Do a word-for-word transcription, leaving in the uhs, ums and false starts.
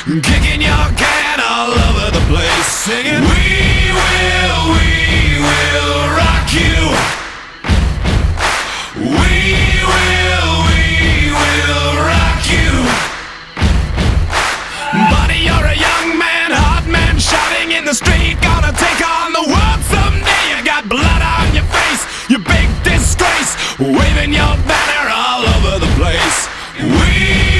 kicking your can all over the place, singing, we will, we will rock you. We will, we will rock you. Buddy, you're a young man, hot man, shouting in the street, gonna take on the world someday. You got blood on your face, you big disgrace, waving your banner all over the place. We